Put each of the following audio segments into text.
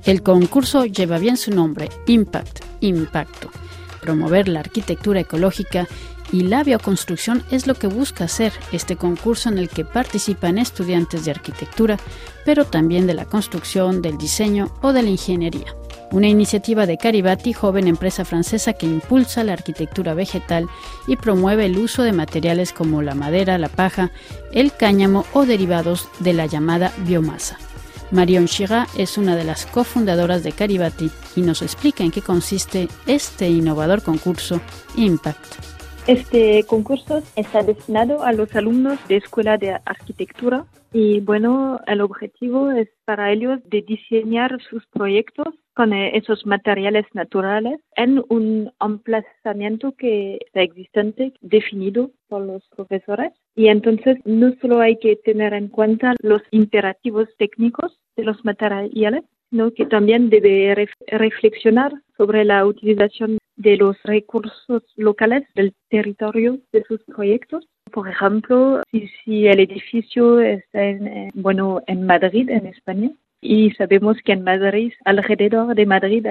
El concurso lleva bien su nombre, Impact, impacto. Promover la arquitectura ecológica y la bioconstrucción es lo que busca hacer este concurso, en el que participan estudiantes de arquitectura, pero también de la construcción, del diseño o de la ingeniería. Una iniciativa de Caribati, joven empresa francesa que impulsa la arquitectura vegetal y promueve el uso de materiales como la madera, la paja, el cáñamo o derivados de la llamada biomasa. Marion Chira es una de las cofundadoras de Caribati y nos explica en qué consiste este innovador concurso Impact. Este concurso está destinado a los alumnos de escuela de arquitectura y bueno, el objetivo es para ellos de diseñar sus proyectos con esos materiales naturales en un emplazamiento que está existente, definido por los profesores. Y entonces no solo hay que tener en cuenta los imperativos técnicos de los materiales, sino que también debe reflexionar sobre la utilización de los recursos locales del territorio de sus proyectos. Por ejemplo, si el edificio está en Madrid, en España, y sabemos que en Madrid, alrededor de Madrid,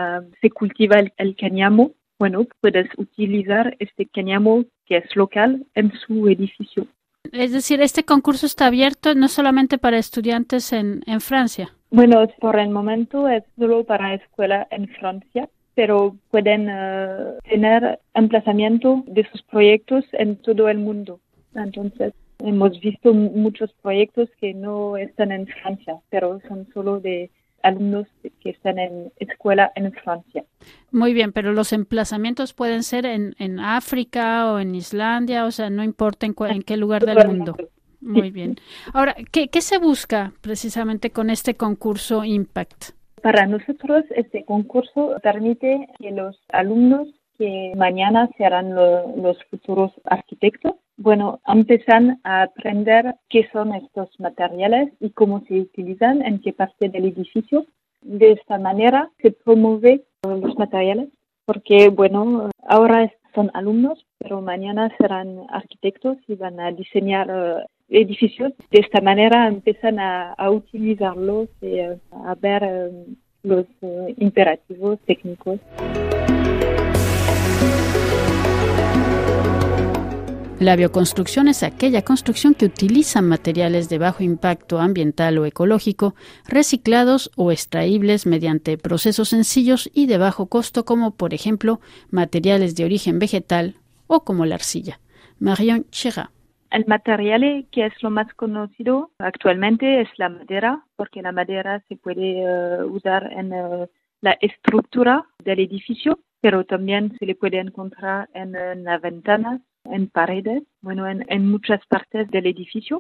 se cultiva el cáñamo. Bueno, puedes utilizar este cáñamo que es local en su edificio. Es decir, este concurso está abierto no solamente para estudiantes en Francia. Bueno, por el momento es solo para escuela en Francia, pero pueden tener emplazamiento de sus proyectos en todo el mundo. Entonces, hemos visto muchos proyectos que no están en Francia, pero son solo de alumnos que están en escuela en Francia. Muy bien, pero los emplazamientos pueden ser en África o en Islandia, o sea, no importa en qué lugar del mundo. Muy bien. Ahora, ¿qué se busca precisamente con este concurso Impact? Para nosotros, este concurso permite que los alumnos que mañana serán los futuros arquitectos, empiezan a aprender qué son estos materiales y cómo se utilizan, en qué parte del edificio. De esta manera se promueve los materiales, porque ahora son alumnos, pero mañana serán arquitectos y van a diseñar edificios. De esta manera empiezan a utilizarlos y a ver los imperativos técnicos. La bioconstrucción es aquella construcción que utiliza materiales de bajo impacto ambiental o ecológico, reciclados o extraíbles mediante procesos sencillos y de bajo costo, como por ejemplo materiales de origen vegetal o como la arcilla. Marion Chira. El material que es lo más conocido actualmente es la madera, porque la madera se puede usar en la estructura del edificio, pero también se le puede encontrar en las ventanas, en paredes, en muchas partes del edificio.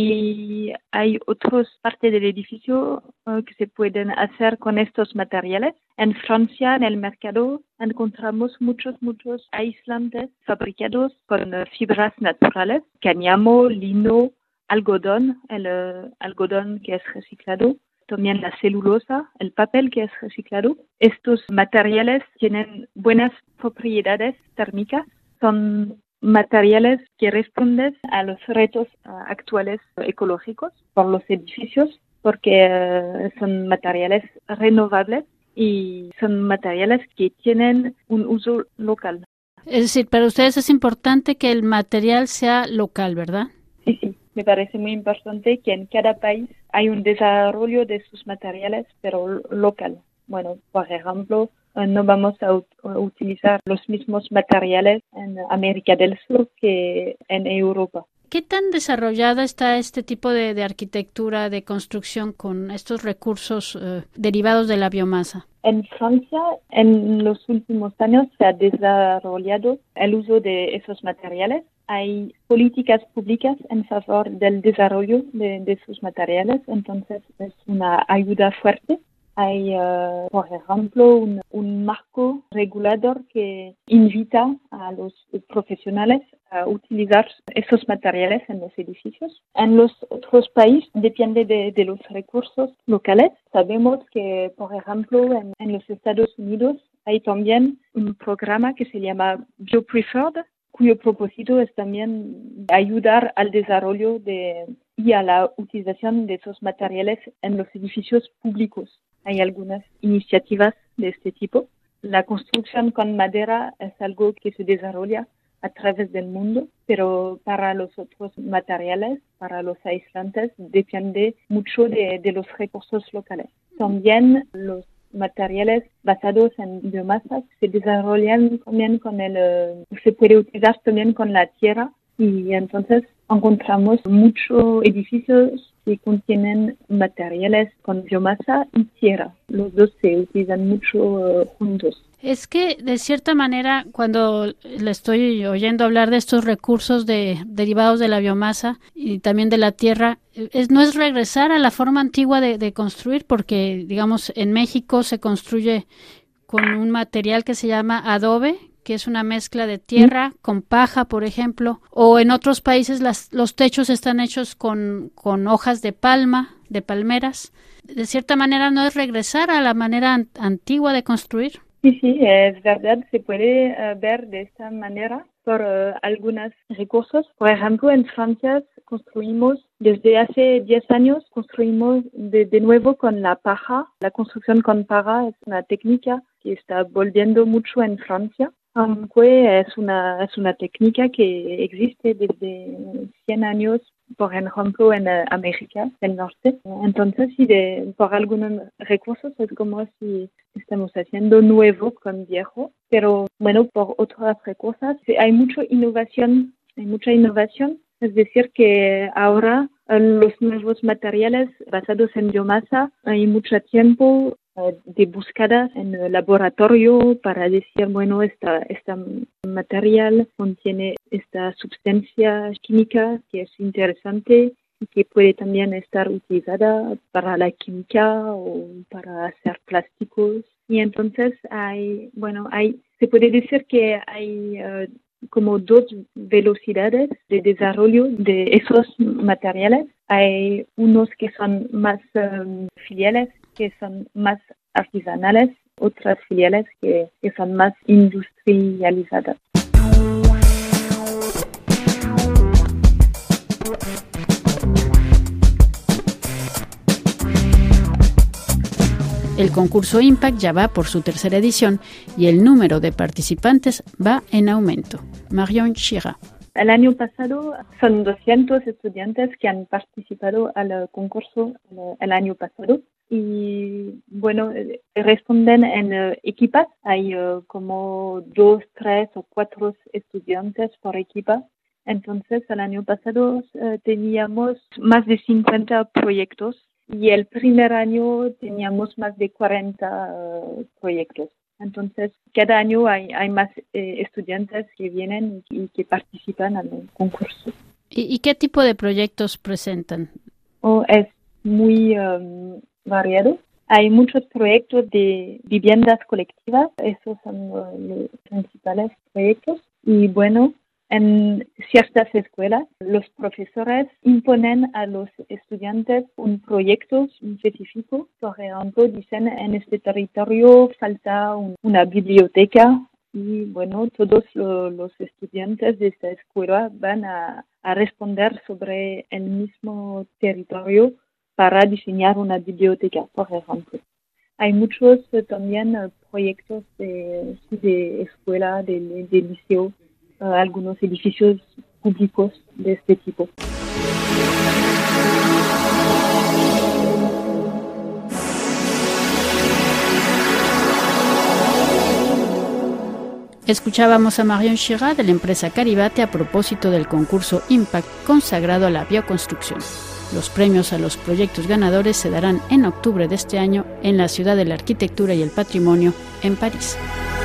Y hay otras partes del edificio que se pueden hacer con estos materiales. En Francia, en el mercado, encontramos muchos aislantes fabricados con fibras naturales, cáñamo, lino, algodón, el algodón que es reciclado, también la celulosa, el papel que es reciclado. Estos materiales tienen buenas propiedades térmicas, son materiales que responden a los retos actuales ecológicos por los edificios, porque son materiales renovables y son materiales que tienen un uso local. Es decir, para ustedes es importante que el material sea local, ¿verdad? Sí, me parece muy importante que en cada país hay un desarrollo de sus materiales, pero local. Por ejemplo, no vamos a utilizar los mismos materiales en América del Sur que en Europa. ¿Qué tan desarrollada está este tipo de arquitectura, de construcción con estos recursos derivados de la biomasa? En Francia, en los últimos años se ha desarrollado el uso de esos materiales. Hay políticas públicas en favor del desarrollo de esos materiales, entonces es una ayuda fuerte. Hay, por ejemplo, un marco regulador que invita a los profesionales a utilizar esos materiales en los edificios. En los otros países depende de los recursos locales. Sabemos que, por ejemplo, en los Estados Unidos hay también un programa que se llama BioPreferred, cuyo propósito es también ayudar al desarrollo y a la utilización de esos materiales en los edificios públicos. Hay algunas iniciativas de este tipo. La construcción con madera es algo que se desarrolla a través del mundo, pero para los otros materiales, para los aislantes, depende mucho de los recursos locales. También los materiales basados en biomasa se desarrollan también se puede utilizar también con la tierra, y entonces encontramos muchos edificios que contienen materiales con biomasa y tierra. Los dos se utilizan mucho juntos. Es que, de cierta manera, cuando le estoy oyendo hablar de estos recursos derivados de la biomasa y también de la tierra, no es regresar a la forma antigua de construir, porque, digamos, en México se construye con un material que se llama adobe, que es una mezcla de tierra con paja, por ejemplo, o en otros países los techos están hechos con hojas de palmeras. De cierta manera, ¿no es regresar a la manera antigua de construir? Sí, es verdad, se puede ver de esta manera por algunos recursos. Por ejemplo, en Francia construimos, desde hace 10 años, construimos de nuevo con la paja. La construcción con paja es una técnica que está volviendo mucho en Francia, aunque es una técnica que existe desde 100 años, por ejemplo, en América del Norte. Entonces, por algunos recursos es como si estamos haciendo nuevo con viejo, pero bueno, por otras recursos hay mucha innovación. Es decir, que ahora los nuevos materiales basados en biomasa, hay mucho tiempo de búsqueda en el laboratorio para decir, bueno, este material contiene esta sustancia química que es interesante y que puede también estar utilizada para la química o para hacer plásticos. Y entonces se puede decir que hay como dos velocidades de desarrollo de esos materiales. Hay unos que son más filiales, que son más artesanales, otras filiales que son más industrializadas. El concurso Impact ya va por su tercera edición y el número de participantes va en aumento. Marion Chira. El año pasado son 200 estudiantes que han participado al concurso el año pasado. Y bueno, responden en equipas. Hay como 2, 3 o 4 estudiantes por equipa. Entonces, el año pasado teníamos más de 50 proyectos y el primer año teníamos más de 40 proyectos. Entonces, cada año hay más estudiantes que vienen y que participan en el concurso. ¿Y qué tipo de proyectos presentan? Es muy variado. Hay muchos proyectos de viviendas colectivas, esos son los principales proyectos. Y bueno, en ciertas escuelas, los profesores imponen a los estudiantes un proyecto específico. Por ejemplo, dicen, en este territorio falta una biblioteca. Y bueno, todos los estudiantes de esta escuela van a responder sobre el mismo territorio para diseñar una biblioteca, por ejemplo. Hay muchos también proyectos de escuela, de liceo, algunos edificios públicos de este tipo. Escuchábamos a Marion Chira de la empresa Caribate a propósito del concurso Impact consagrado a la bioconstrucción. Los premios a los proyectos ganadores se darán en octubre de este año en la Ciudad de la Arquitectura y el Patrimonio, en París.